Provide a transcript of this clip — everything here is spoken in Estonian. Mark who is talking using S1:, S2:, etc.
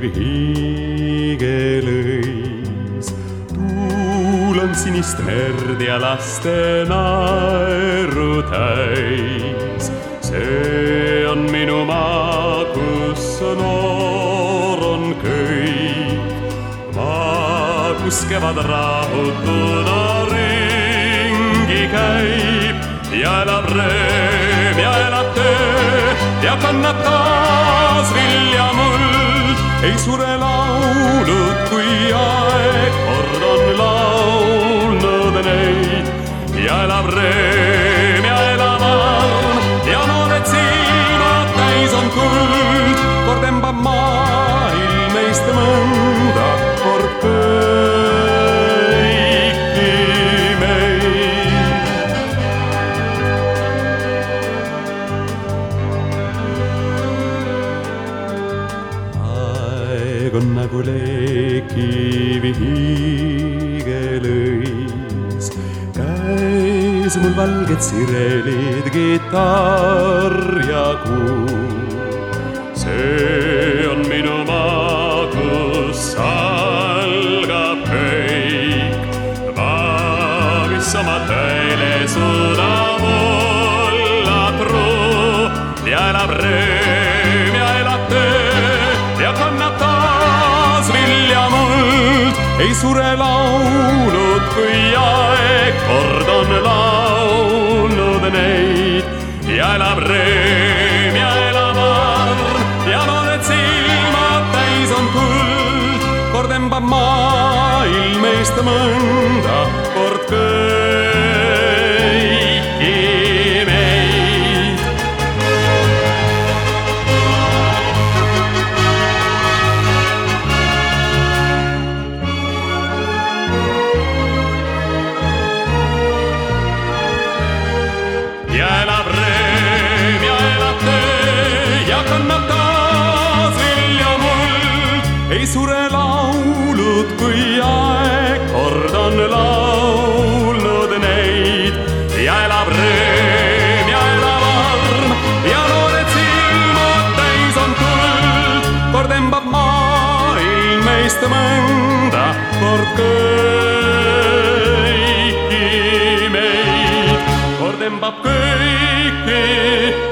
S1: hiigelõis. Tuul on sinist merd ja laste naeru täis. See on minu maa, kus noor on kõik. Maa, kus kevad rahutuna ringi käib ja elab rõõm ja elab töö ja kannab taas vilja muld. Ei sure laulud, kui aeg kord on laulnud neid ja elab rõõm ja elab arm ja noored silmad täis on kuld. Kord embab maailm meist mõnda, kord kõiki meid. Aeg on nagu leekiv hiigelõis. Käis mul valged sirelid, kitarr ja kuu. See on minu maa, kus algab kõik. Maa, mis oma tõele suudab olla truu ja elab rõõm ja elab töö ja kannab taas vilja muld. Ei sure laulud, kui aeg kord on laulnud neid ja elab rõõm ja elab arm ja noored silmad täis on kuld. Kord embab maailm meist mõnda, kord kõiki meid. Ja elab rõõm ja elab töö ja kannab taas vilja muld. Ei sure laulud, kui aeg kord on laulnud neid ja elab rõõm ja elab arm ja noored silmad täis on kuld. Kord embab maailm meist mõnda, kord kõiki meid. Kord embab kõiki